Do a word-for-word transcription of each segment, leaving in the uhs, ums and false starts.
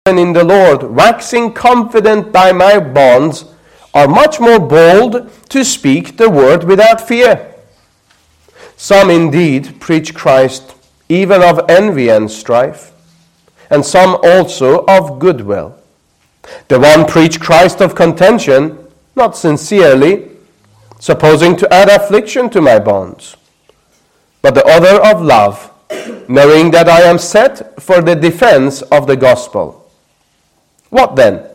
in the Lord, waxing confident by my bonds, are much more bold to speak the word without fear. Some indeed preach Christ even of envy and strife, and some also of goodwill. The one preach Christ of contention, not sincerely, supposing to add affliction to my bonds, but the other of love, knowing that I am set for the defense of the gospel. What then?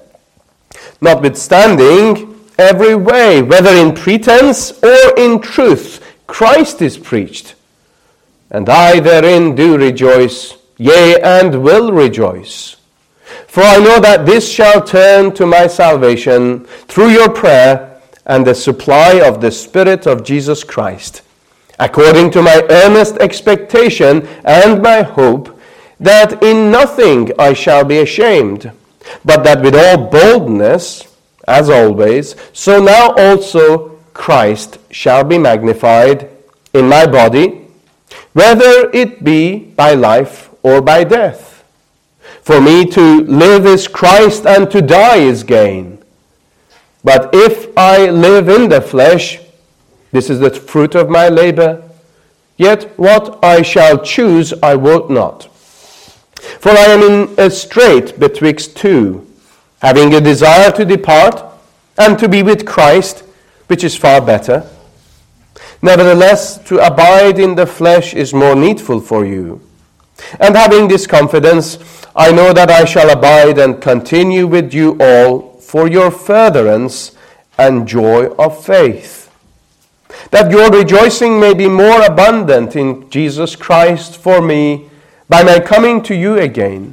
Notwithstanding, every way, whether in pretense or in truth, Christ is preached, and I therein do rejoice, yea, and will rejoice. For I know that this shall turn to my salvation through your prayer and the supply of the Spirit of Jesus Christ, according to my earnest expectation and my hope, that in nothing I shall be ashamed, but that with all boldness, as always, so now also Christ shall be magnified in my body, whether it be by life or by death. For me to live is Christ, and to die is gain. But if I live in the flesh, this is the fruit of my labor, yet what I shall choose I wot not. For I am in a strait betwixt two, having a desire to depart, and to be with Christ, which is far better. Nevertheless, to abide in the flesh is more needful for you. And having this confidence, I know that I shall abide and continue with you all for your furtherance and joy of faith, that your rejoicing may be more abundant in Jesus Christ for me by my coming to you again.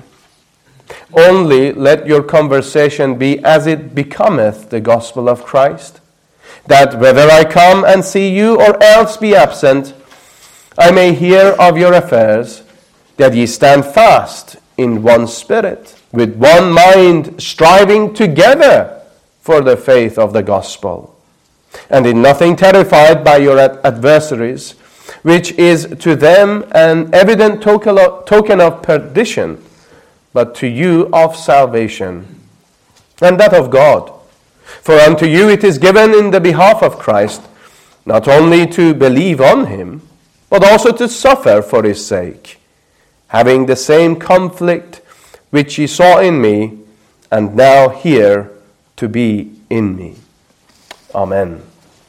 Only let your conversation be as it becometh the gospel of Christ, that whether I come and see you or else be absent, I may hear of your affairs, that ye stand fast in one spirit, with one mind, striving together for the faith of the gospel, and in nothing terrified by your adversaries, which is to them an evident token of perdition, but to you of salvation, and that of God. For unto you it is given in the behalf of Christ, not only to believe on him, but also to suffer for his sake, having the same conflict which ye saw in me, and now hear to be in me. Amen.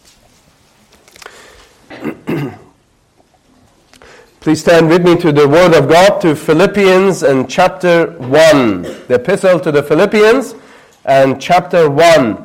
Please stand with me to the Word of God, to Philippians and chapter one. The Epistle to the Philippians and chapter one.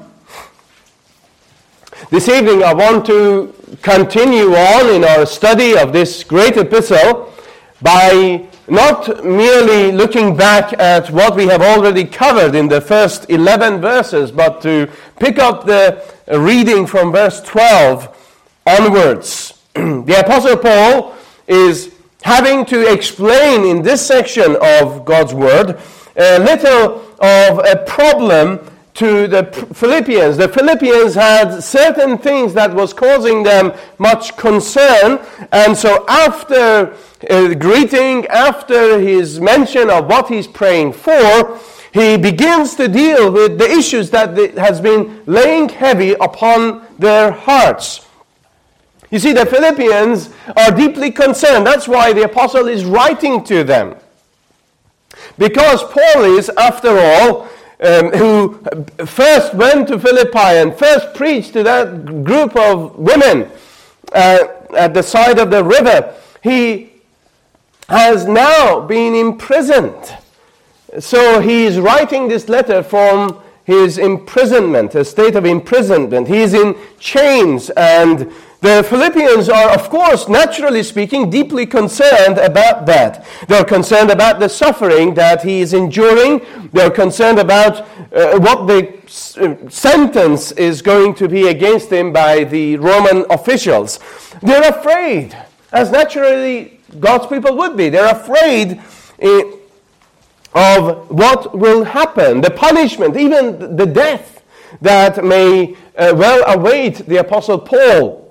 This evening I want to continue on in our study of this great epistle by not merely looking back at what we have already covered in the first eleven verses, but to pick up the reading from verse twelve onwards. The Apostle Paul is having to explain in this section of God's Word a little of a problem to the Philippians. The Philippians had certain things that was causing them much concern, and so after uh, greeting, after his mention of what he's praying for, he begins to deal with the issues that has been laying heavy upon their hearts. You see, the Philippians are deeply concerned. That's why the apostle is writing to them. Because Paul is, after all, Um, who first went to Philippi and first preached to that group of women uh, at the side of the river, he has now been imprisoned. So he is writing this letter from his imprisonment, a state of imprisonment. He is in chains, and the Philippians are, of course, naturally speaking, deeply concerned about that. They're concerned about the suffering that he is enduring. They're concerned about uh, what the s- sentence is going to be against him by the Roman officials. They're afraid, as naturally God's people would be. They're afraid uh, of what will happen, the punishment, even the death that may uh, well await the Apostle Paul.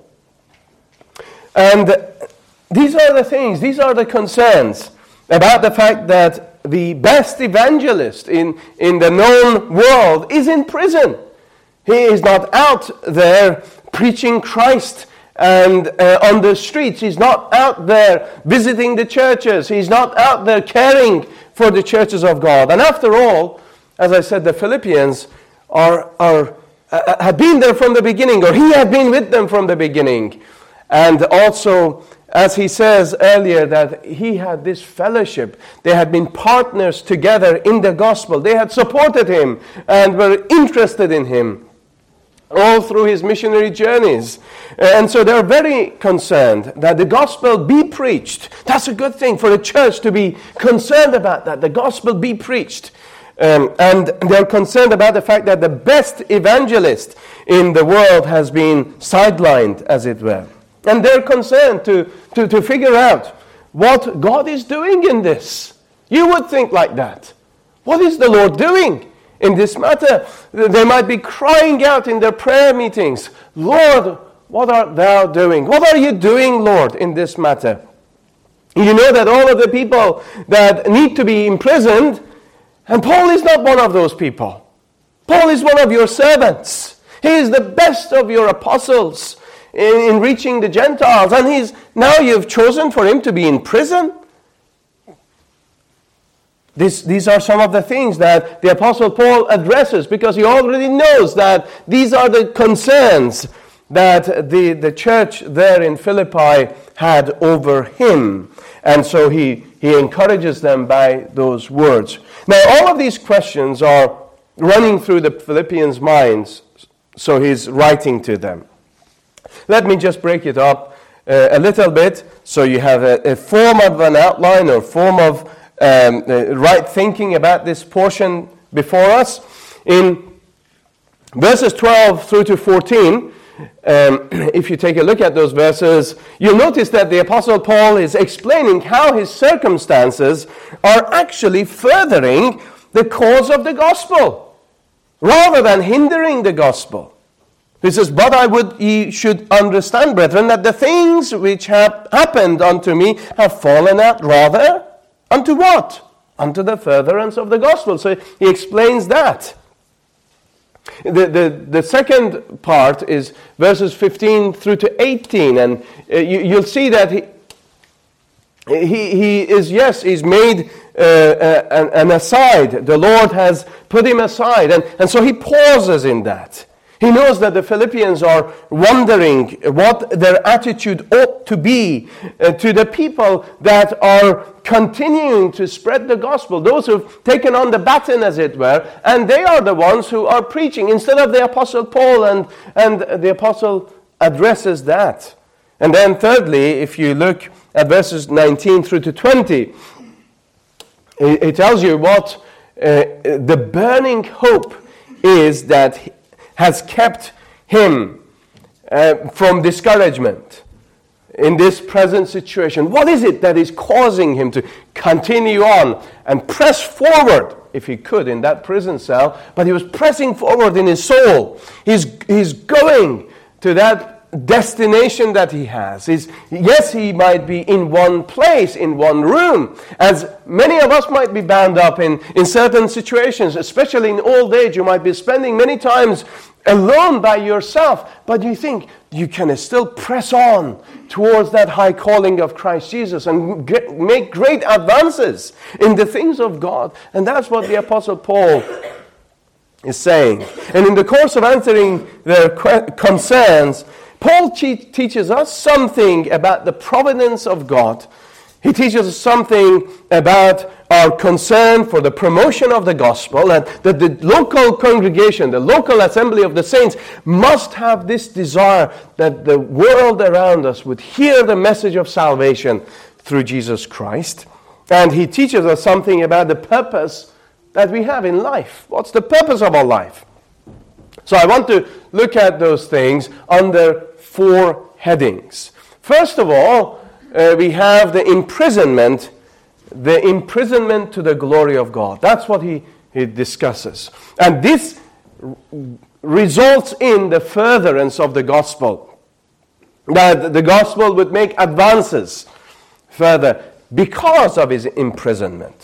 And these are the things, these are the concerns about the fact that the best evangelist in, in the known world is in prison. He is not out there preaching Christ and uh, on the streets. He's not out there visiting the churches. He's not out there caring for the churches of God. And after all, as I said, the Philippians are, are uh, have been there from the beginning, or he had been with them from the beginning. And also, as he says earlier, that he had this fellowship. They had been partners together in the gospel. They had supported him and were interested in him all through his missionary journeys. And so they're very concerned that the gospel be preached. That's a good thing for the church to be concerned about that. The gospel be preached. Um, and they're concerned about the fact that the best evangelist in the world has been sidelined, as it were. And they're concerned to, to, to figure out what God is doing in this. You would think like that. What is the Lord doing in this matter? They might be crying out in their prayer meetings, Lord, what art thou doing? What are you doing, Lord, in this matter? You know that all of the people that need to be imprisoned, and Paul is not one of those people. Paul is one of your servants. He is the best of your apostles in, in reaching the Gentiles. And he's now you've chosen for him to be in prison. This, these are some of the things that the Apostle Paul addresses, because he already knows that these are the concerns that the, the church there in Philippi had over him. And so he, he encourages them by those words. Now, all of these questions are running through the Philippians' minds, so he's writing to them. Let me just break it up uh, a little bit, so you have a, a form of an outline or form of um, uh, right thinking about this portion before us. In verses twelve through to fourteen, Um, if you take a look at those verses, you'll notice that the Apostle Paul is explaining how his circumstances are actually furthering the cause of the gospel, rather than hindering the gospel. He says, but I would ye should understand, brethren, that the things which have happened unto me have fallen out rather unto what? Unto the furtherance of the gospel. So he explains that. The, the, the second part is verses fifteen through to eighteen, and uh, you, you'll see that he, he, he is, yes, he's made uh, uh, an, an aside. The Lord has put him aside, and, and so he pauses in that. He knows that the Philippians are wondering what their attitude ought to be uh, to the people that are continuing to spread the gospel, those who've taken on the baton, as it were, and they are the ones who are preaching instead of the Apostle Paul, and, and the Apostle addresses that. And then thirdly, if you look at verses nineteen through to twenty, it, it tells you what uh, the burning hope is that has kept him uh, from discouragement in this present situation. What is it that is causing him to continue on and press forward, if he could, in that prison cell? But he was pressing forward in his soul. He's, he's going to that destination that he has. He's, yes, he might be in one place, in one room, as many of us might be bound up in, in certain situations, especially in old age. You might be spending many times alone by yourself, but you think you can still press on towards that high calling of Christ Jesus and get, make great advances in the things of God. And that's what the Apostle Paul is saying. And in the course of answering their concerns, Paul te- teaches us something about the providence of God. He teaches us something about our concern for the promotion of the gospel, and that the local congregation, the local assembly of the saints, must have this desire that the world around us would hear the message of salvation through Jesus Christ. And he teaches us something about the purpose that we have in life. What's the purpose of our life? So I want to look at those things under four headings. First of all, uh, we have the imprisonment, the imprisonment to the glory of God. That's what he, he discusses. And this r- results in the furtherance of the gospel. That the gospel would make advances further because of his imprisonment.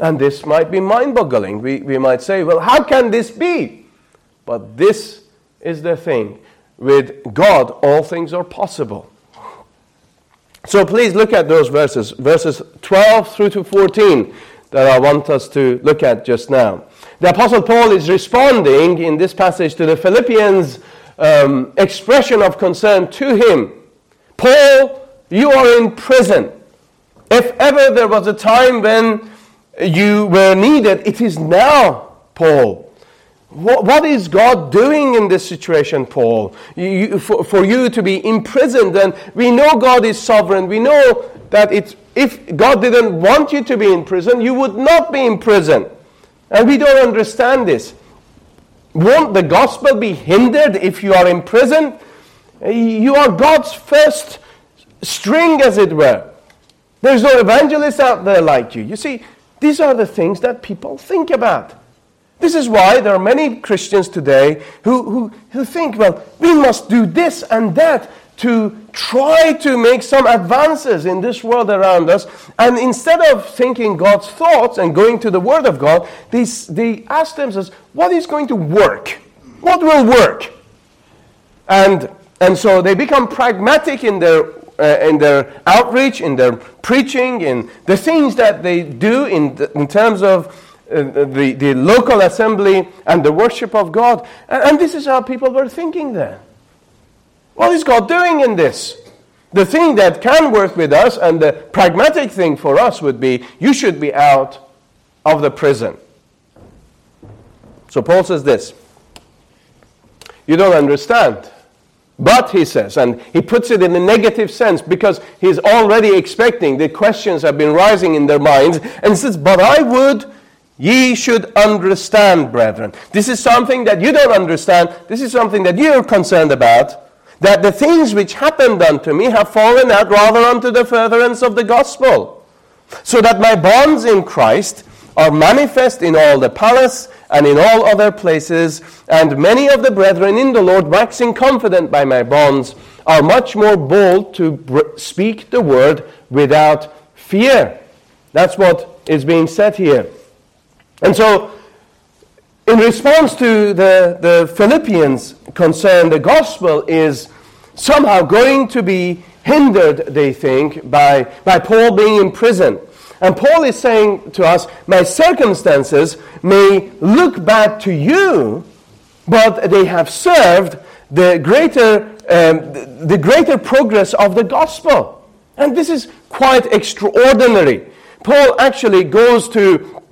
And this might be mind-boggling. We, we might say, well, how can this be? But this is the thing. With God, all things are possible. So please look at those verses, verses twelve through to fourteen, that I want us to look at just now. The Apostle Paul is responding in this passage to the Philippians' um, expression of concern to him. Paul, you are in prison. If ever there was a time when you were needed, it is now, Paul. What, what is God doing in this situation, Paul? You, you, for, for you to be imprisoned, and we know God is sovereign. We know that it, if God didn't want you to be in prison, you would not be in prison. And we don't understand this. Won't the gospel be hindered if you are in prison? You are God's first string, as it were. There's no evangelist out there like you. You see, these are the things that people think about. This is why there are many Christians today who, who, who think, well, we must do this and that to try to make some advances in this world around us. And instead of thinking God's thoughts and going to the Word of God, they, they ask themselves, what is going to work? What will work? And, and so they become pragmatic in their Uh, in their outreach, in their preaching, in the things that they do in, the, in terms of uh, the, the local assembly and the worship of God. And, and this is how people were thinking then. What is God doing in this? The thing that can work with us and the pragmatic thing for us would be, you should be out of the prison. So Paul says this, you don't understand. But, he says, and he puts it in a negative sense because he's already expecting, the questions have been rising in their minds, and he says, but I would ye should understand, brethren. This is something that you don't understand. This is something that you're concerned about, that the things which happened unto me have fallen out rather unto the furtherance of the gospel, so that my bonds in Christ are manifest in all the palace and in all other places, and many of the brethren in the Lord, waxing confident by my bonds, are much more bold to br- speak the word without fear. That's what is being said here. And so, in response to the, the Philippians' concern, the gospel is somehow going to be hindered, they think, by, by Paul being in prison. And Paul is saying to us, my circumstances may look bad to you, but they have served the greater, um, the, the greater progress of the gospel. And this is quite extraordinary. Paul actually goes to,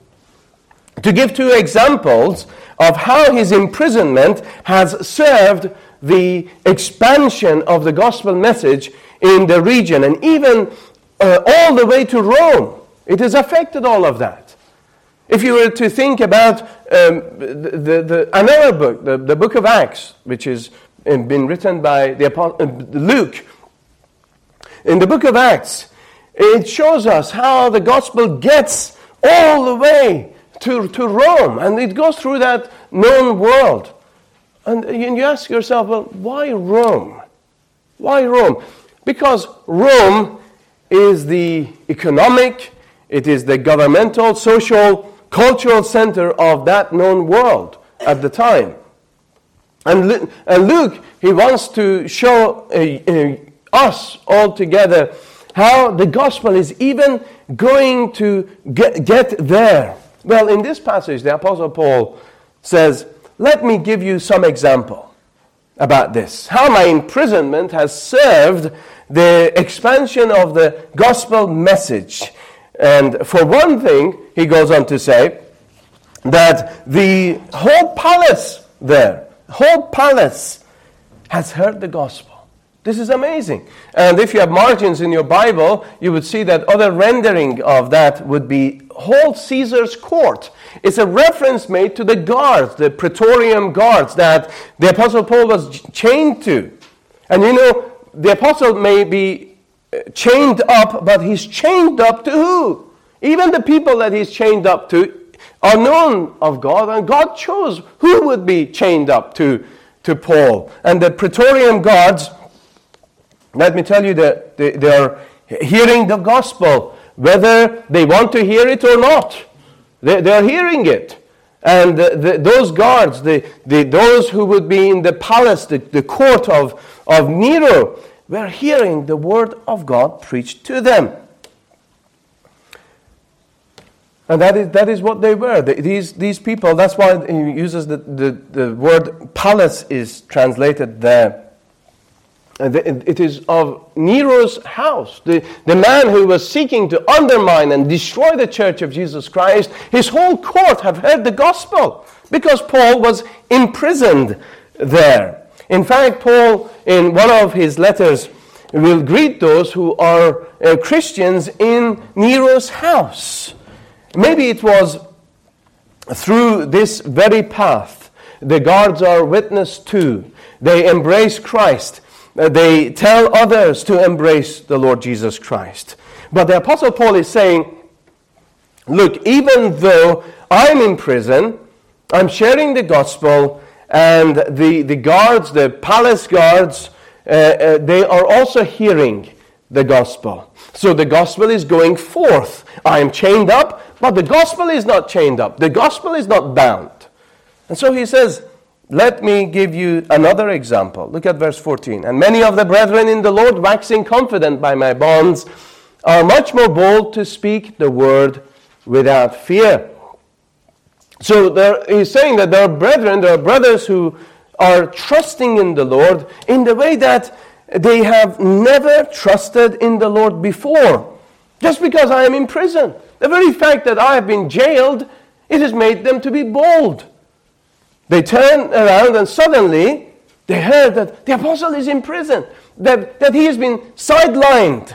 to give two examples of how his imprisonment has served the expansion of the gospel message in the region, and even uh, all the way to Rome. It has affected all of that. If you were to think about um, the, the, the, another book, the, the book of Acts, which has been written by the Apostle, uh, Luke, in the book of Acts, it shows us how the gospel gets all the way to, to Rome, and it goes through that known world. And you ask yourself, well, why Rome? Why Rome? Because Rome is the economic, it is the governmental, social, cultural center of that known world at the time. And, and Luke, he wants to show uh, uh, us all together how the gospel is even going to get, get there. Well, in this passage, the Apostle Paul says, let me give you some example about this. How my imprisonment has served the expansion of the gospel message. And for one thing, he goes on to say that the whole palace there, whole palace has heard the gospel. This is amazing. And if you have margins in your Bible, you would see that other rendering of that would be whole Caesar's court. It's a reference made to the guards, the Praetorian guards that the Apostle Paul was chained to. And you know, the apostle may be chained up, but he's chained up to who? Even the people that he's chained up to are known of God, and God chose who would be chained up to, to Paul. And the Praetorian guards, let me tell you that they, they are hearing the gospel, whether they want to hear it or not. They, they are hearing it. And the, the, those guards, the, the, those who would be in the palace, the, the court of, of Nero, were hearing the word of God preached to them. And that is, that is what they were. The, these, these people, that's why he uses the, the, the word palace is translated there. And it is of Nero's house. The, the man who was seeking to undermine and destroy the church of Jesus Christ, his whole court have heard the gospel because Paul was imprisoned there. In fact, Paul, in one of his letters, will greet those who are uh, Christians in Nero's house. Maybe it was through this very path the guards are witness to. They embrace Christ. They tell others to embrace the Lord Jesus Christ. But the Apostle Paul is saying, look, even though I'm in prison, I'm sharing the gospel, and the, the guards, the palace guards, uh, uh, they are also hearing the gospel. So the gospel is going forth. I am chained up, but the gospel is not chained up. The gospel is not bound. And so he says, let me give you another example. Look at verse fourteen. And many of the brethren in the Lord, waxing confident by my bonds, are much more bold to speak the word without fear. So there, he's saying that there are brethren, there are brothers who are trusting in the Lord in the way that they have never trusted in the Lord before. Just because I am in prison. The very fact that I have been jailed, it has made them to be bold. They turned around and suddenly they heard that the apostle is in prison, that, that he has been sidelined.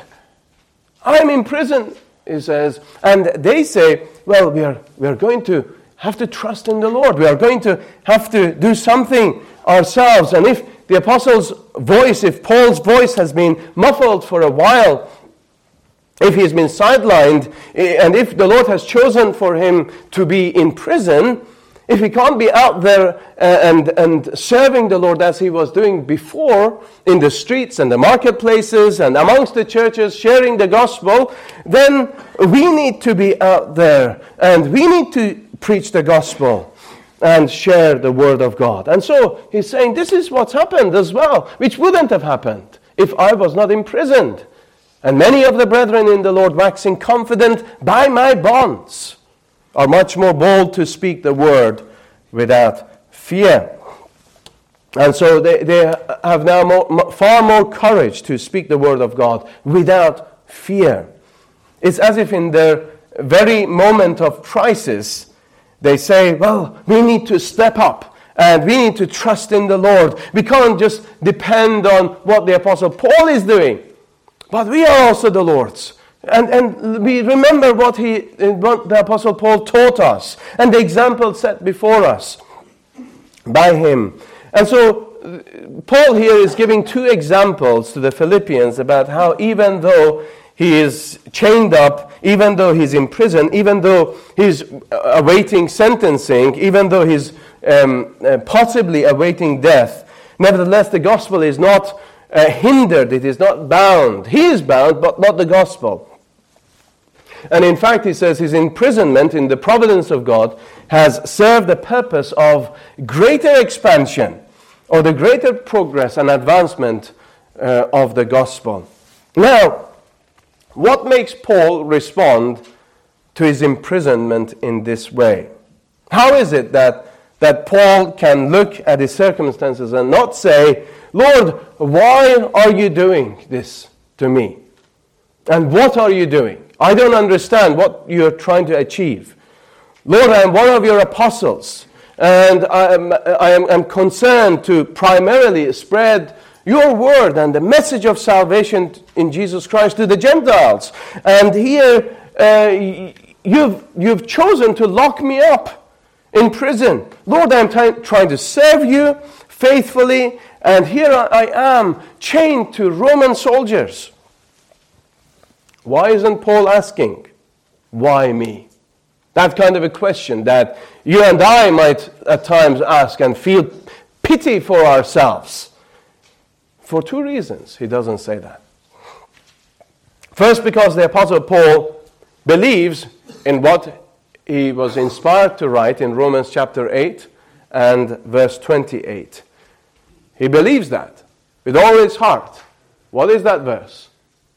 I'm in prison, he says. And they say, well, we are, we are going to have to trust in the Lord. We are going to have to do something ourselves. And if the apostle's voice, if Paul's voice has been muffled for a while, if he has been sidelined, and if the Lord has chosen for him to be in prison, if he can't be out there and, and serving the Lord as he was doing before in the streets and the marketplaces and amongst the churches sharing the gospel, then we need to be out there and we need to preach the gospel and share the word of God. And so he's saying this is what's happened as well, which wouldn't have happened if I was not imprisoned. And many of the brethren in the Lord, waxing confident by my bonds, are much more bold to speak the word without fear. And so they, they have now more, far more courage to speak the word of God without fear. It's as if in their very moment of crisis, they say, well, we need to step up and we need to trust in the Lord. We can't just depend on what the Apostle Paul is doing, but we are also the Lord's. And, and we remember what, he, what the Apostle Paul taught us and the example set before us by him. And so Paul here is giving two examples to the Philippians about how even though he is chained up, even though he's in prison, even though he's awaiting sentencing, even though he's um, uh, possibly awaiting death, nevertheless the gospel is not uh, hindered, it is not bound. He is bound, but not the gospel. And in fact, he says his imprisonment in the providence of God has served the purpose of greater expansion or the greater progress and advancement uh, of the gospel. Now, what makes Paul respond to his imprisonment in this way? How is it that, that Paul can look at his circumstances and not say, Lord, why are you doing this to me? And what are you doing? I don't understand what you're trying to achieve. Lord, I am one of your apostles, and I am, I am I'm concerned to primarily spread your word and the message of salvation in Jesus Christ to the Gentiles. And here uh, you've, you've chosen to lock me up in prison. Lord, I'm t- trying to serve you faithfully, and here I am chained to Roman soldiers. Why isn't Paul asking, why me? That kind of a question that you and I might at times ask and feel pity for ourselves. For two reasons, he doesn't say that. First, because the Apostle Paul believes in what he was inspired to write in Romans chapter eight and verse twenty-eight. He believes that with all his heart. What is that verse?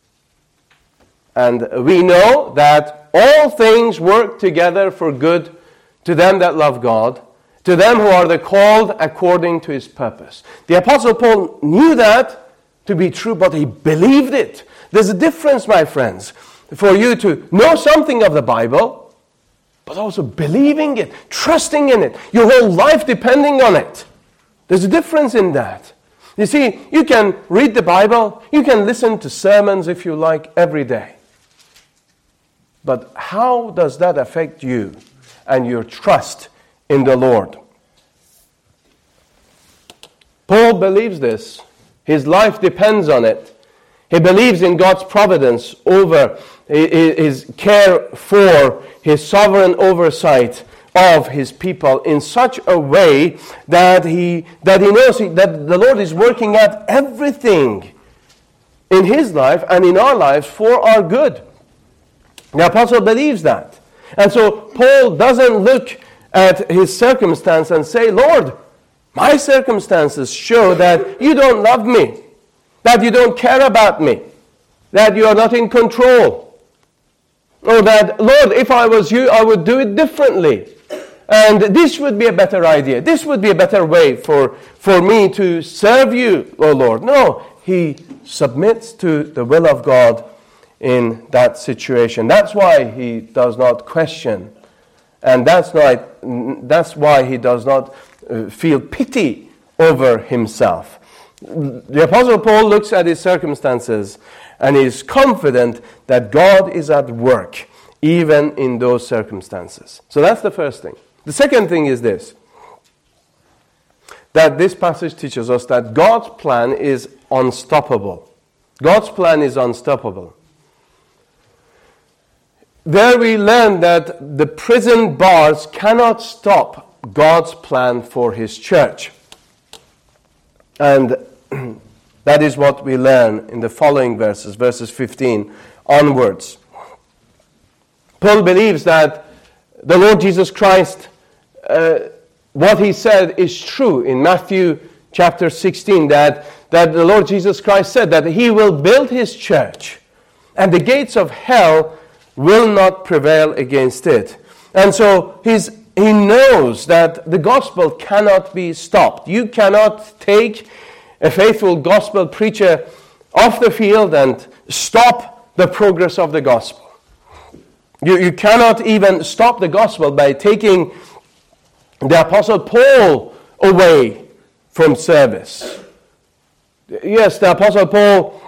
And we know that all things work together for good to them that love God, to them who are the called according to his purpose. The Apostle Paul knew that to be true, but he believed it. There's a difference, my friends, for you to know something of the Bible, but also believing it, trusting in it, your whole life depending on it. There's a difference in that. You see, you can read the Bible, you can listen to sermons if you like every day. But how does that affect you and your trust in the Lord? Paul believes this. His life depends on it. He believes in God's providence over his care for, his sovereign oversight of his people in such a way that he that he knows he, that the Lord is working out everything in his life and in our lives for our good. The apostle believes that. And so Paul doesn't look at his circumstance and say, Lord, my circumstances show that you don't love me, that you don't care about me, that you are not in control. Or that, Lord, if I was you, I would do it differently. And this would be a better idea. This would be a better way for, for me to serve you, oh Lord. No, he submits to the will of God in that situation. That's why he does not question. And that's, not, that's why he does not uh, feel pity over himself. The Apostle Paul looks at his circumstances and is confident that God is at work even in those circumstances. So that's the first thing. The second thing is this, that this passage teaches us that God's plan is unstoppable. God's plan is unstoppable. There we learn that the prison bars cannot stop God's plan for his church. And that is what we learn in the following verses, verses fifteen onwards. Paul believes that the Lord Jesus Christ, uh, what he said is true in Matthew chapter sixteen, that, that the Lord Jesus Christ said that he will build his church and the gates of hell will not prevail against it. And so he's, he knows that the gospel cannot be stopped. You cannot take a faithful gospel preacher off the field and stop the progress of the gospel. You, you cannot even stop the gospel by taking the Apostle Paul away from service. Yes, the Apostle Paul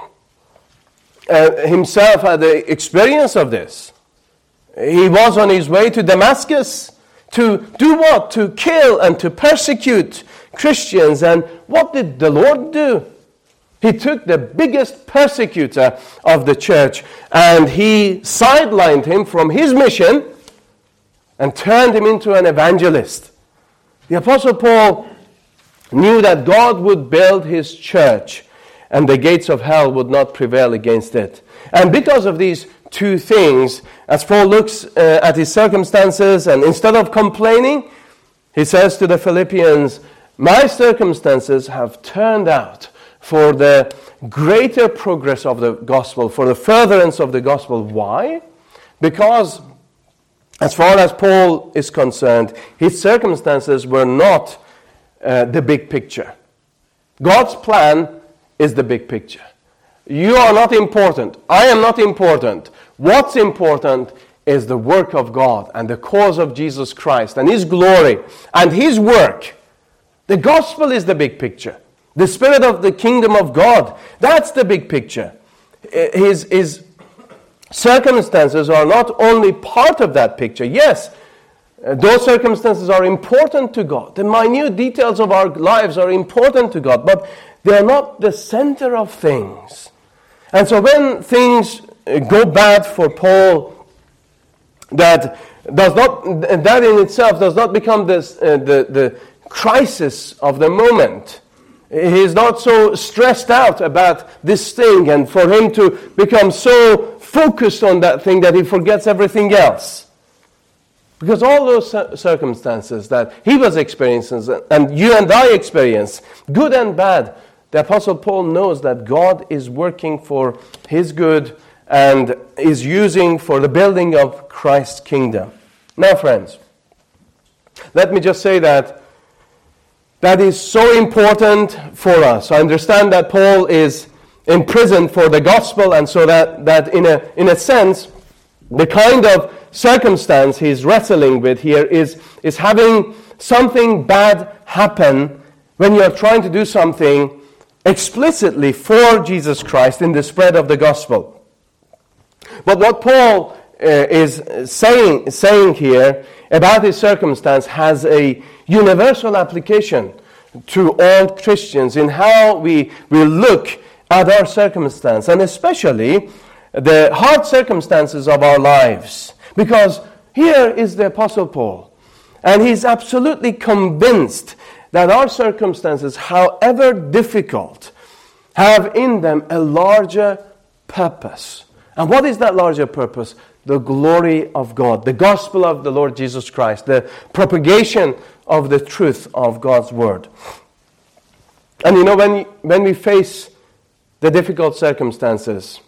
uh, himself had the experience of this. He was on his way to Damascus to do what? To kill and to persecute Christians. And what did the Lord do? He took the biggest persecutor of the church and he sidelined him from his mission and turned him into an evangelist. The Apostle Paul knew that God would build his church and the gates of hell would not prevail against it. And because of these two things, as Paul looks uh, at his circumstances and instead of complaining, he says to the Philippians, my circumstances have turned out for the greater progress of the gospel, for the furtherance of the gospel. Why? Because as far as Paul is concerned, his circumstances were not uh, the big picture. God's plan is the big picture. You are not important. I am not important. What's important is the work of God and the cause of Jesus Christ and his glory and his work. The gospel is the big picture. The spirit of the kingdom of God, that's the big picture. His, his circumstances are not only part of that picture. Yes, those circumstances are important to God. The minute details of our lives are important to God, but they are not the center of things. And so when things go bad for Paul, that does not, that in itself does not become this, uh, the, the crisis of the moment. He is not so stressed out about this thing and for him to become so focused on that thing that he forgets everything else. Because all those circumstances that he was experiencing, and you and I experience, good and bad, the Apostle Paul knows that God is working for his good and is using for the building of Christ's kingdom. Now, friends, let me just say that that is so important for us. I understand that Paul is in prison for the gospel, and so that, that in a in a sense, the kind of circumstance he's wrestling with here is, is having something bad happen when you're trying to do something explicitly for Jesus Christ in the spread of the gospel. But what Paul uh, is saying, saying here about his circumstance has a universal application to all Christians in how we, we look at our circumstance, and especially the hard circumstances of our lives. Because here is the Apostle Paul, and he's absolutely convinced that our circumstances, however difficult, have in them a larger purpose. And what is that larger purpose? The glory of God, the gospel of the Lord Jesus Christ, the propagation of the truth of God's word. And you know, when, when we face the difficult circumstances,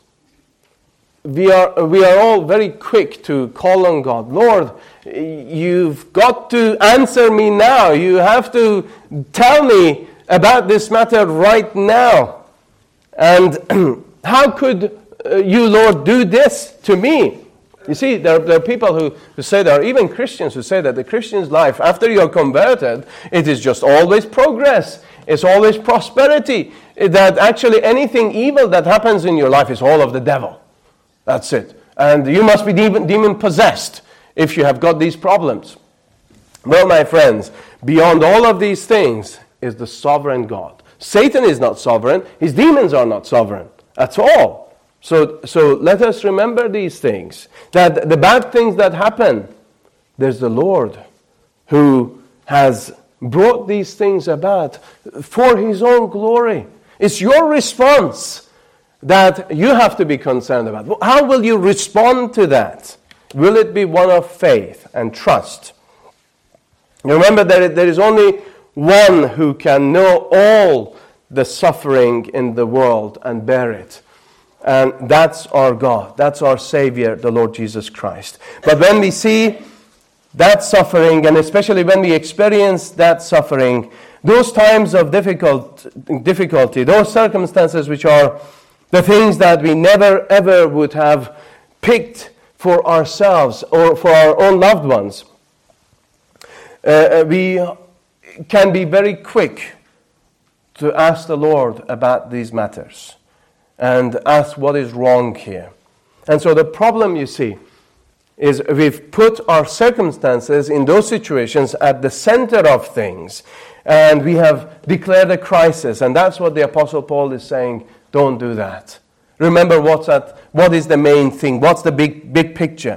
We are we are all very quick to call on God. Lord, you've got to answer me now. You have to tell me about this matter right now. And how could you, Lord, do this to me? You see, there, there are people who, who say, there are even Christians who say that the Christian's life, after you're converted, it is just always progress. It's always prosperity. That actually anything evil that happens in your life is all of the devil. That's it. And you must be demon, demon possessed if you have got these problems. Well, my friends, beyond all of these things is the sovereign God. Satan is not sovereign. His demons are not sovereign at all. So, so let us remember these things. That the bad things that happen, there's the Lord who has brought these things about for his own glory. It's your response that you have to be concerned about. How will you respond to that? Will it be one of faith and trust? Remember that there is only one who can know all the suffering in the world and bear it. And that's our God. That's our Savior, the Lord Jesus Christ. But when we see that suffering, and especially when we experience that suffering, those times of difficult, difficulty, those circumstances which are the things that we never ever would have picked for ourselves or for our own loved ones, uh, we can be very quick to ask the Lord about these matters and ask what is wrong here. And so the problem, you see, is we've put our circumstances in those situations at the center of things, and we have declared a crisis. And that's what the Apostle Paul is saying. Don't do that. Remember what's at, what is the main thing? What's the big big picture?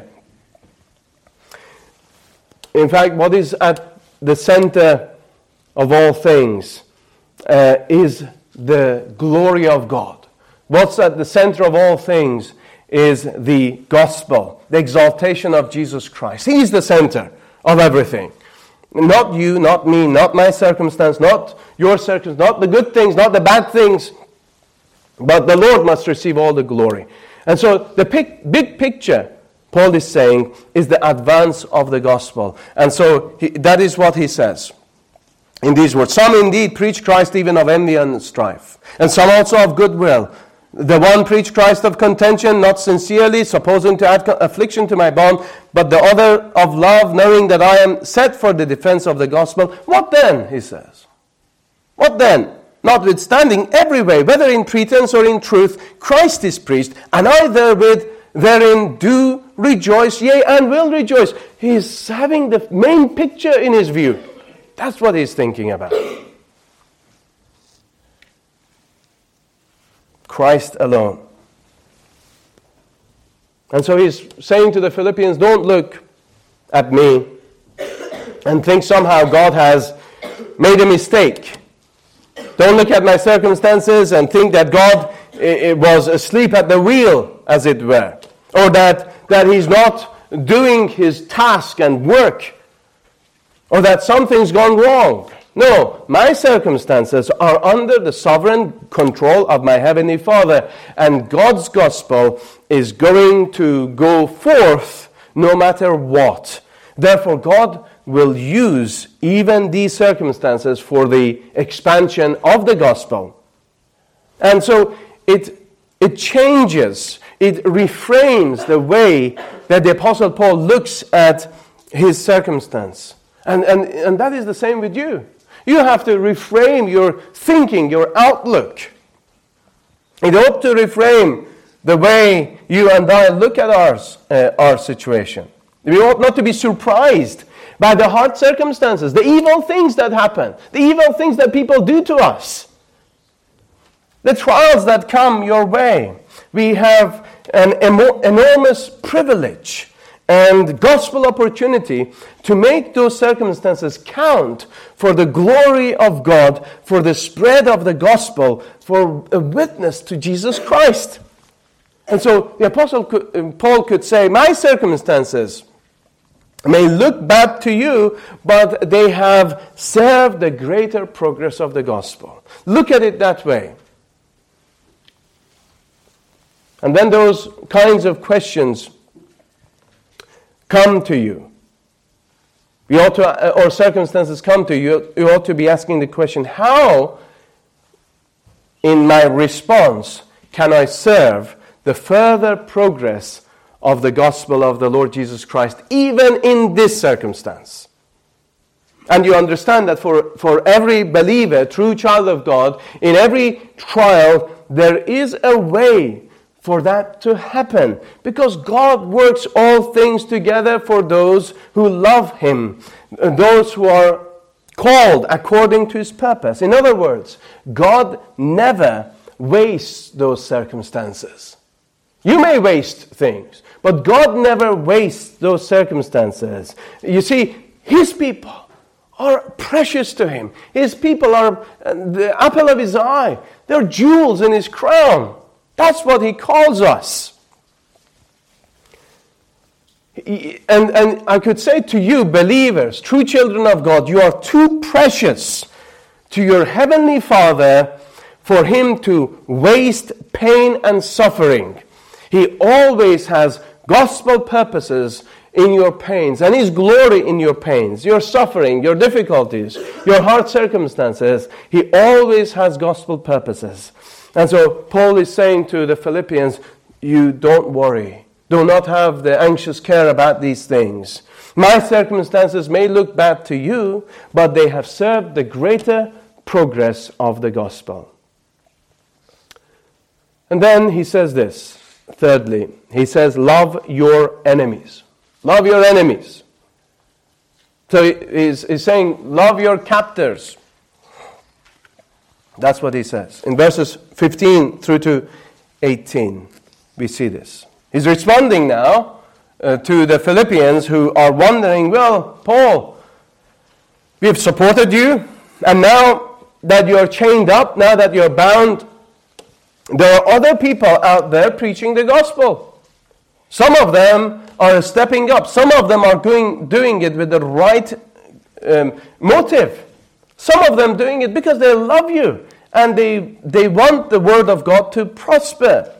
In fact, what is at the center of all things uh, is the glory of God. What's at the center of all things is the gospel, the exaltation of Jesus Christ. He's the center of everything. Not you, not me, not my circumstance, not your circumstance, not the good things, not the bad things. But the Lord must receive all the glory. And so the big, big picture, Paul is saying, is the advance of the gospel. And so he, that is what he says in these words. Some indeed preach Christ even of envy and strife, and some also of goodwill. The one preached Christ of contention, not sincerely, supposing to add affliction to my bond, but the other of love, knowing that I am set for the defense of the gospel. What then, he says? What then? Notwithstanding, every way, whether in pretense or in truth, Christ is preached, and I therewith therein do rejoice, yea, and will rejoice. He is having the main picture in his view. That's what he's thinking about. Christ alone. And so he's saying to the Philippians, don't look at me and think somehow God has made a mistake. Don't look at my circumstances and think that God it was asleep at the wheel, as it were. Or that, that he's not doing his task and work, or that something's gone wrong. No, my circumstances are under the sovereign control of my Heavenly Father, and God's gospel is going to go forth no matter what. Therefore, God will use even these circumstances for the expansion of the gospel. And so it, it changes, it reframes the way that the Apostle Paul looks at his circumstance. And, and, and that is the same with you. You have to reframe your thinking, your outlook. It ought to reframe the way you and I look at our, uh, our situation. We ought not to be surprised by the hard circumstances, the evil things that happen, the evil things that people do to us, the trials that come your way. We have an emo- enormous privilege and gospel opportunity to make those circumstances count for the glory of God, for the spread of the gospel, for a witness to Jesus Christ. And so the Apostle could, Paul could say, my circumstances may look bad to you, but they have served the greater progress of the gospel. Look at it that way. And then those kinds of questions come to you. You ought to, or circumstances come to you, you ought to be asking the question, how, in my response, can I serve the further progress of the gospel of the Lord Jesus Christ, even in this circumstance? And you understand that for, for every believer, true child of God, in every trial, there is a way for that to happen, because God works all things together for those who love Him, those who are called according to His purpose. In other words, God never wastes those circumstances. You may waste things, but God never wastes those circumstances. You see, His people are precious to Him. His people are the apple of His eye. They're jewels in His crown. That's what He calls us. And, and I could say to you, believers, true children of God, you are too precious to your Heavenly Father for Him to waste pain and suffering. He always has gospel purposes in your pains, and His glory in your pains, your suffering, your difficulties, your hard circumstances. He always has gospel purposes. And so Paul is saying to the Philippians, you don't worry. Do not have the anxious care about these things. My circumstances may look bad to you, but they have served the greater progress of the gospel. And then he says this, thirdly, he says, love your enemies. Love your enemies. So he's, he's saying, love your captors. That's what he says. In verses fifteen through to eighteen, we see this. He's responding now uh, to the Philippians who are wondering, well, Paul, we've supported you, and now that you're chained up, now that you're bound, there are other people out there preaching the gospel. Some of them are stepping up. Some of them are doing, doing it with the right um, motive. Some of them doing it because they love you and they, they want the word of God to prosper.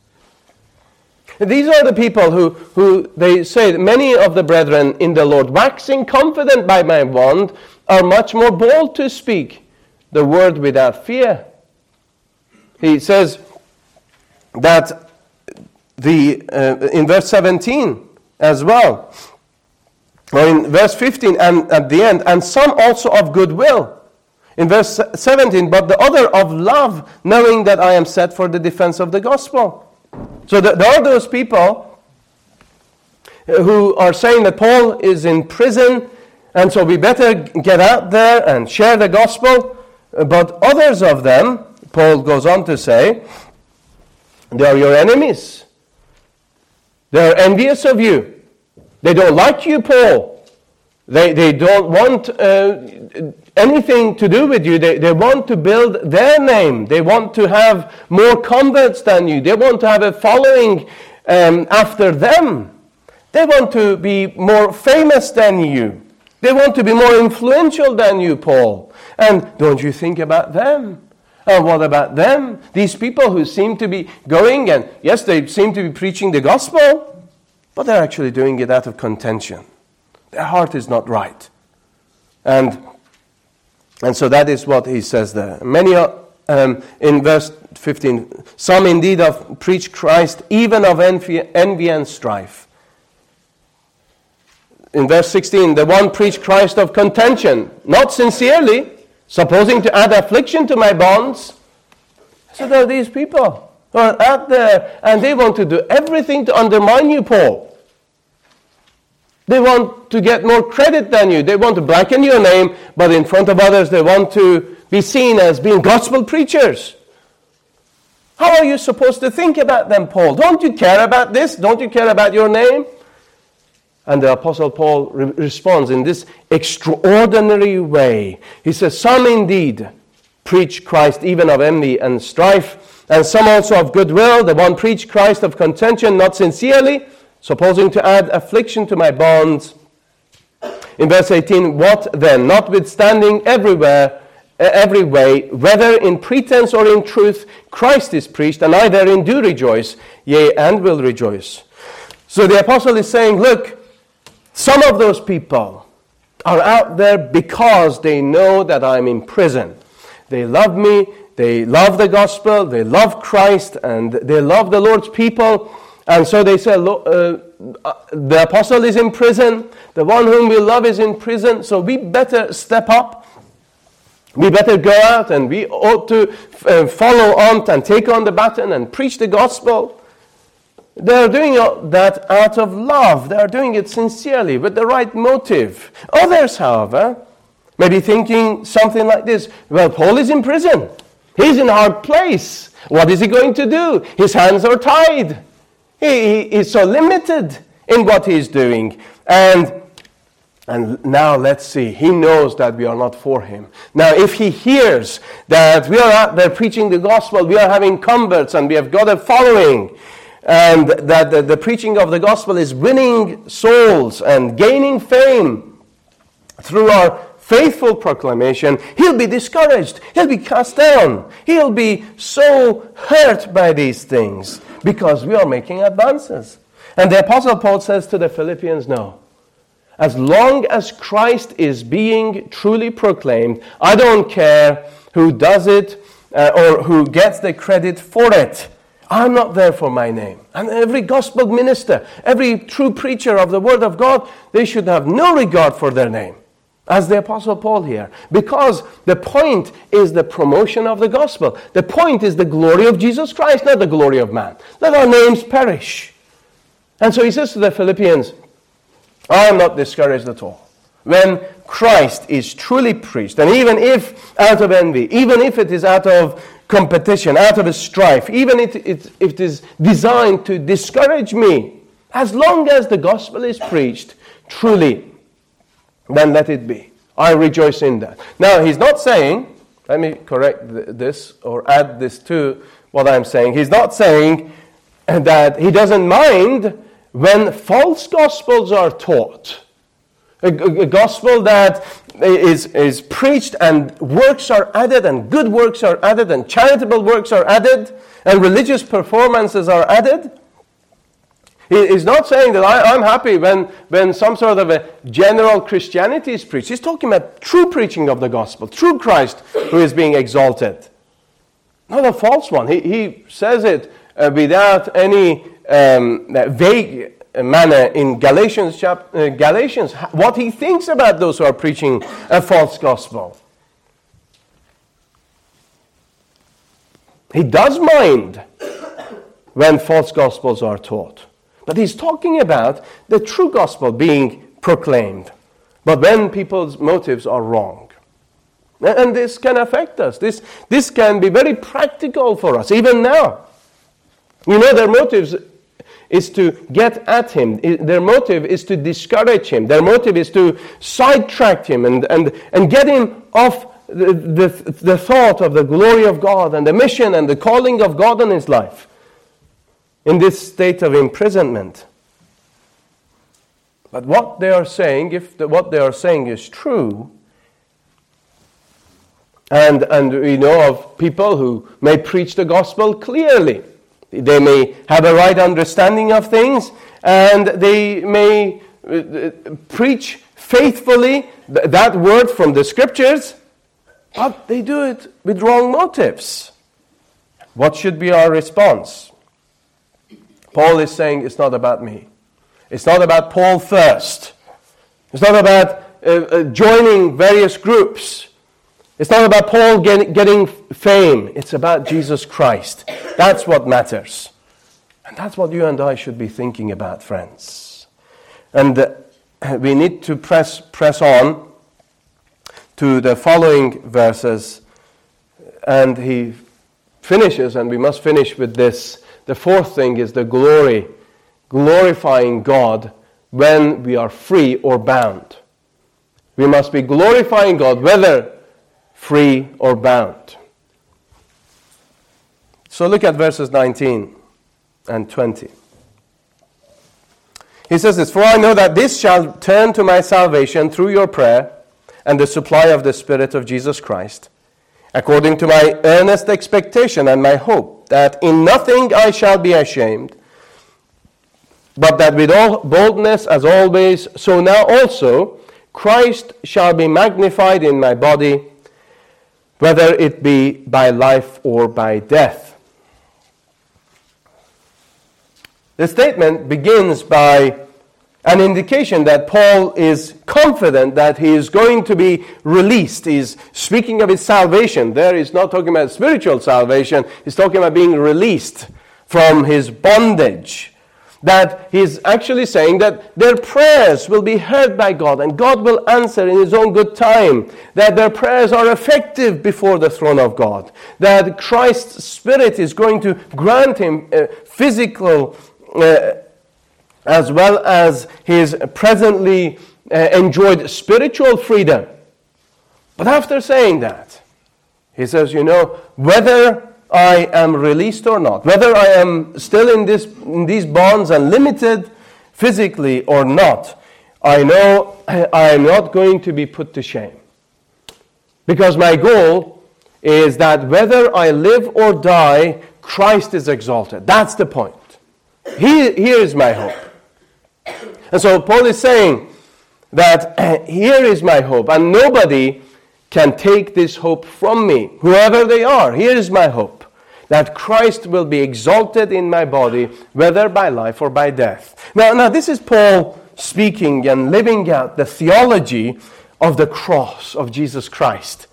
These are the people who, who they say, many of the brethren in the Lord, waxing confident by my wand, are much more bold to speak the word without fear. He says that the uh, in verse seventeen as well, or in verse fifteen and at the end, and some also of goodwill. In verse seventeen, but the other of love, knowing that I am set for the defense of the gospel. So there are those people who are saying that Paul is in prison, and so we better get out there and share the gospel. But others of them, Paul goes on to say, they are your enemies. They are envious of you. They don't like you, Paul. They, they don't want uh, anything to do with you. They, they want to build their name. They want to have more converts than you. They want to have a following um, after them. They want to be more famous than you. They want to be more influential than you, Paul. And don't you think about them? And what about them? These people who seem to be going, and yes, they seem to be preaching the gospel, but they're actually doing it out of contention. Their heart is not right. And, and so that is what he says there. Many are, um, in verse fifteen, some indeed have preached Christ, even of envy, envy and strife. In verse sixteen, the one preached Christ of contention, not sincerely, supposing to add affliction to my bonds. So there are these people who are out there, and they want to do everything to undermine you, Paul. They want to get more credit than you. They want to blacken your name, but in front of others they want to be seen as being gospel preachers. How are you supposed to think about them, Paul? Don't you care about this? Don't you care about your name? And the Apostle Paul re- responds in this extraordinary way. He says, some indeed preach Christ even of envy and strife, and some also of goodwill. The one preached Christ of contention, not sincerely, supposing to add affliction to my bonds. In verse eighteen, what then? Notwithstanding everywhere, every way, whether in pretense or in truth, Christ is preached, and I therein do rejoice, yea, and will rejoice. So the apostle is saying, look, some of those people are out there because they know that I'm in prison. They love me, they love the gospel, they love Christ, and they love the Lord's people. And so they say, uh, the apostle is in prison, the one whom we love is in prison, so we better step up. We better go out and we ought to uh, follow on and take on the baton and preach the gospel. They're doing that out of love. They're doing it sincerely with the right motive. Others, however, may be thinking something like this. Well, Paul is in prison. He's in a hard place. What is he going to do? His hands are tied. He, he is so limited in what he's doing. And, and now let's see. He knows that we are not for him. Now, if he hears that we are out there preaching the gospel, we are having converts and we have got a following, and that the, the preaching of the gospel is winning souls and gaining fame through our faithful proclamation, he'll be discouraged. He'll be cast down. He'll be so hurt by these things because we are making advances. And the Apostle Paul says to the Philippians, no. As long as Christ is being truly proclaimed, I don't care who does it uh, or who gets the credit for it. I'm not there for my name. And every gospel minister, every true preacher of the word of God, they should have no regard for their name, as the Apostle Paul here. Because the point is the promotion of the gospel. The point is the glory of Jesus Christ, not the glory of man. Let our names perish. And so he says to the Philippians, I am not discouraged at all. When Christ is truly preached, and even if out of envy, even if it is out of competition, out of a strife, even if it, if it is designed to discourage me, as long as the gospel is preached truly, then let it be. I rejoice in that. Now, he's not saying, let me correct this or add this to what I'm saying. He's not saying that he doesn't mind when false gospels are taught. A, a, a gospel that is, is preached and works are added and good works are added and charitable works are added and religious performances are added. He is not saying that I, I'm happy when, when some sort of a general Christianity is preached. He's talking about true preaching of the gospel, true Christ who is being exalted. Not a false one. He, he says it uh, without any um, vague manner in Galatians, chap- uh, Galatians, what he thinks about those who are preaching a false gospel. He does mind when false gospels are taught. But he's talking about the true gospel being proclaimed. But when people's motives are wrong. And this can affect us. This, this can be very practical for us, even now. You know, their motives is to get at him. Their motive is to discourage him. Their motive is to sidetrack him and, and, and get him off the, the, the thought of the glory of God and the mission and the calling of God in his life. In this state of imprisonment. But what they are saying, if the, what they are saying is true, and, and we know of people who may preach the gospel clearly. They may have a right understanding of things, and they may uh, preach faithfully th- that word from the scriptures, but they do it with wrong motives. What should be our response? Paul is saying it's not about me. It's not about Paul first. It's not about uh, uh, joining various groups. It's not about Paul get, getting fame. It's about Jesus Christ. That's what matters. And that's what you and I should be thinking about, friends. And uh, we need to press press on to the following verses. And he finishes, and we must finish with this. The fourth thing is the glory, glorifying God when we are free or bound. We must be glorifying God whether free or bound. So look at verses nineteen and twenty. He says this, "For I know that this shall turn to my salvation through your prayer and the supply of the Spirit of Jesus Christ, according to my earnest expectation and my hope, that in nothing I shall be ashamed, but that with all boldness as always, so now also Christ shall be magnified in my body, whether it be by life or by death." The statement begins by an indication that Paul is confident that he is going to be released. He's speaking of his salvation. There he's not talking about spiritual salvation. He's talking about being released from his bondage. That he's actually saying that their prayers will be heard by God and God will answer in His own good time. That their prayers are effective before the throne of God. That Christ's Spirit is going to grant him uh, physical uh, as well as his presently uh, enjoyed spiritual freedom. But after saying that, he says, you know, whether I am released or not, whether I am still in, this, in these bonds and limited physically or not, I know I am not going to be put to shame. Because my goal is that whether I live or die, Christ is exalted. That's the point. He, here is my hope. And so Paul is saying that here is my hope, and nobody can take this hope from me, whoever they are. Here is my hope, that Christ will be exalted in my body, whether by life or by death. Now, now this is Paul speaking and living out the theology of the cross of Jesus Christ.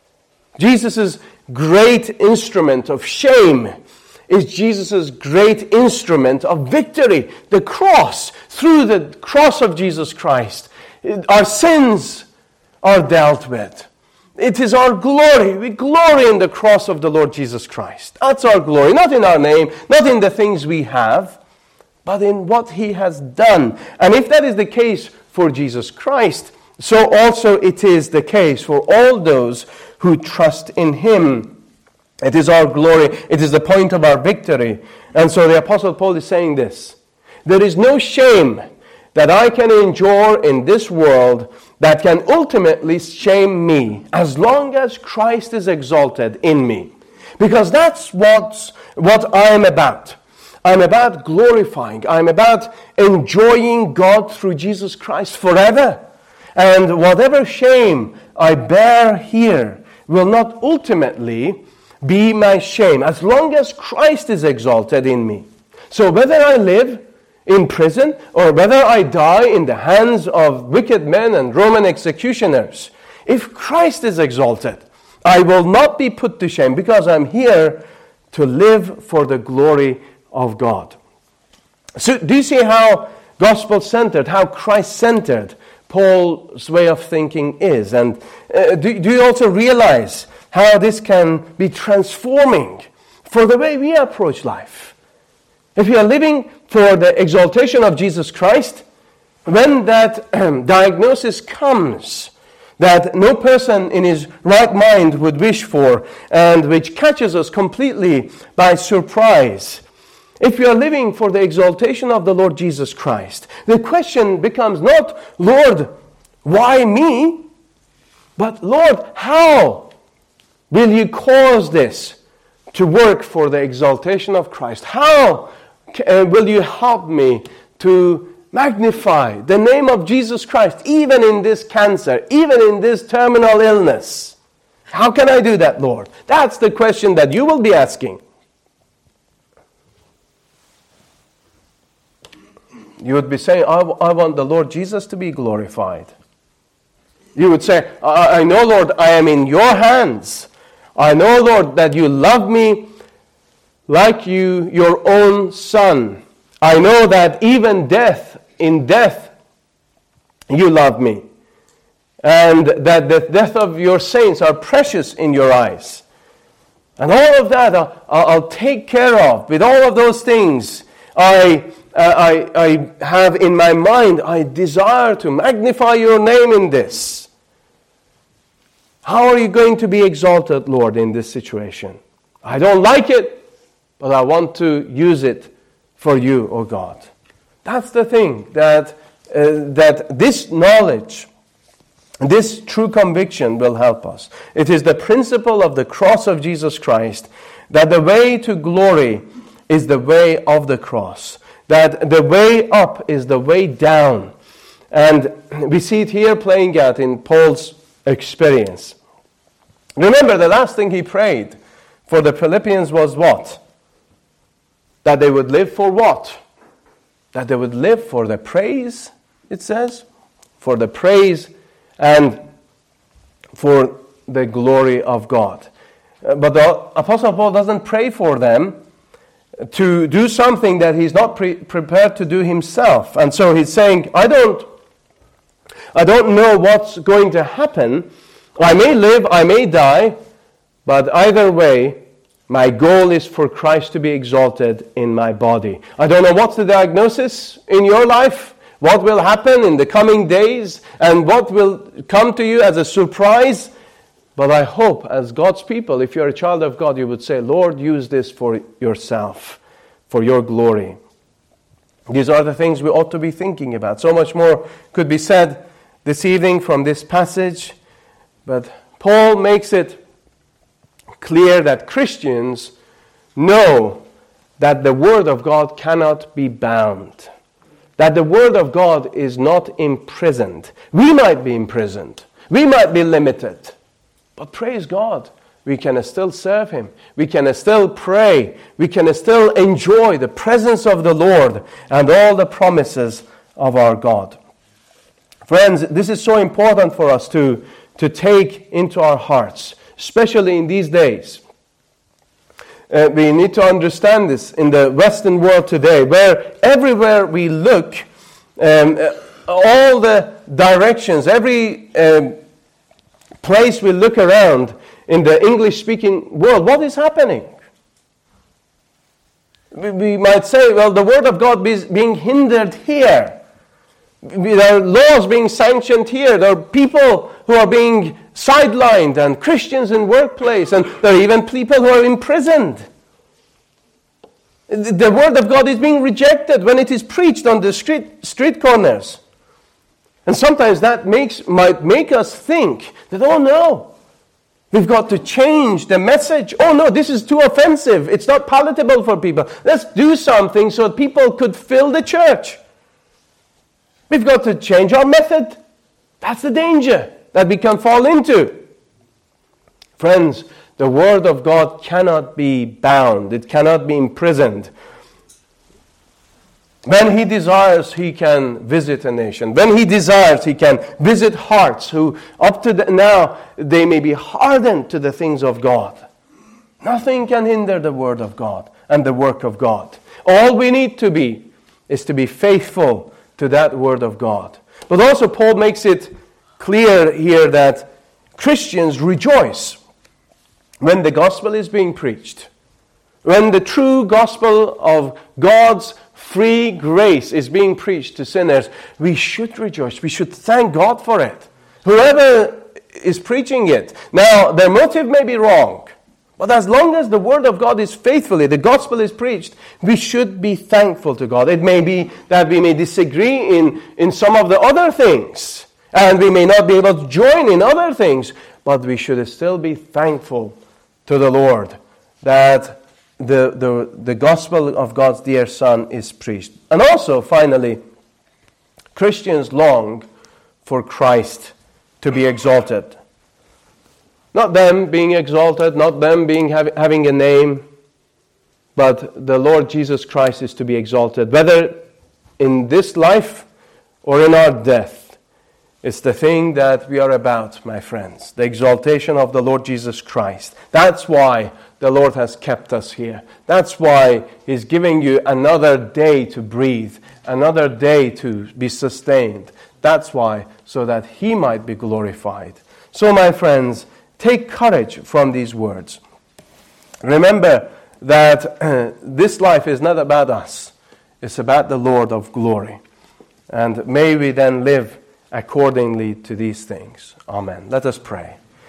Jesus' great instrument of shame is Jesus' great instrument of victory. The cross, through the cross of Jesus Christ, our sins are dealt with. It is our glory. We glory in the cross of the Lord Jesus Christ. That's our glory, not in our name, not in the things we have, but in what He has done. And if that is the case for Jesus Christ, so also it is the case for all those who trust in Him. It is our glory. It is the point of our victory. And so the Apostle Paul is saying this: there is no shame that I can endure in this world that can ultimately shame me, as long as Christ is exalted in me. Because that's what's, what I'm about. I'm about glorifying. I'm about enjoying God through Jesus Christ forever. And whatever shame I bear here will not ultimately be my shame, as long as Christ is exalted in me. So whether I live in prison or whether I die in the hands of wicked men and Roman executioners, if Christ is exalted, I will not be put to shame, because I'm here to live for the glory of God. So do you see how gospel-centered, how Christ-centered Paul's way of thinking is? And uh, do, do you also realize how this can be transforming for the way we approach life? If we are living for the exaltation of Jesus Christ, when that um, diagnosis comes that no person in his right mind would wish for, and which catches us completely by surprise, if you are living for the exaltation of the Lord Jesus Christ, the question becomes not, Lord, why me? But Lord, how will you cause this to work for the exaltation of Christ? How uh, will you help me to magnify the name of Jesus Christ, even in this cancer, even in this terminal illness? How can I do that, Lord? That's the question that you will be asking. You would be saying, I, I want the Lord Jesus to be glorified. You would say, I, I know, Lord, I am in your hands. I know, Lord, that you love me like you, your own son. I know that even death, in death, you love me. And that the death of your saints are precious in your eyes. And all of that I'll, I'll take care of. With all of those things, I... Uh, I, I have in my mind, I desire to magnify your name in this. How are you going to be exalted, Lord, in this situation? I don't like it, but I want to use it for you, O God. That's the thing, that, uh, that this knowledge, this true conviction will help us. It is the principle of the cross of Jesus Christ, that the way to glory is the way of the cross. That the way up is the way down. And we see it here playing out in Paul's experience. Remember, the last thing he prayed for the Philippians was what? That they would live for what? That they would live for the praise, it says. For the praise and for the glory of God. But the Apostle Paul doesn't pray for them to do something that he's not pre- prepared to do himself. And so he's saying, I don't, I don't know what's going to happen. I may live, I may die, but either way, my goal is for Christ to be exalted in my body. I don't know what's the diagnosis in your life, what will happen in the coming days, and what will come to you as a surprise. But I hope, as God's people, if you're a child of God, you would say, Lord, use this for yourself, for your glory. These are the things we ought to be thinking about. So much more could be said this evening from this passage, but Paul makes it clear that Christians know that the Word of God cannot be bound, that the Word of God is not imprisoned. We might be imprisoned. We might be limited. But praise God, we can still serve Him. We can still pray. We can still enjoy the presence of the Lord and all the promises of our God. Friends, this is so important for us to, to take into our hearts, especially in these days. Uh, we need to understand this in the Western world today, where everywhere we look, um, all the directions, every um, place we look around in the English-speaking world, what is happening? We, we might say, well, the Word of God is being hindered here. There are laws being sanctioned here. There are people who are being sidelined, and Christians in workplace, and there are even people who are imprisoned. The Word of God is being rejected when it is preached on the street, street corners. And sometimes that makes might make us think that, oh no, we've got to change the message. Oh no, this is too offensive. It's not palatable for people. Let's do something so people could fill the church. We've got to change our method. That's the danger that we can fall into. Friends, the Word of God cannot be bound. It cannot be imprisoned. When He desires, He can visit a nation. When He desires, He can visit hearts who up to the, now they may be hardened to the things of God. Nothing can hinder the Word of God and the work of God. All we need to be is to be faithful to that Word of God. But also Paul makes it clear here that Christians rejoice when the gospel is being preached. When the true gospel of God's free grace is being preached to sinners, we should rejoice. We should thank God for it. Whoever is preaching it. Now, their motive may be wrong, But as long as the Word of God is faithfully, the gospel is preached, we should be thankful to God. It may be that we may disagree in, in some of the other things, and we may not be able to join in other things, but we should still be thankful to the Lord that the, the, the gospel of God's dear Son is preached. And also, finally, Christians long for Christ to be exalted. Not them being exalted, not them being having a name, but the Lord Jesus Christ is to be exalted, whether in this life or in our death. It's the thing that we are about, my friends, the exaltation of the Lord Jesus Christ. That's why the Lord has kept us here. That's why He's giving you another day to breathe, another day to be sustained. That's why, so that He might be glorified. So, my friends, take courage from these words. Remember that uh, this life is not about us. It's about the Lord of glory. And may we then live accordingly to these things. Amen. Let us pray.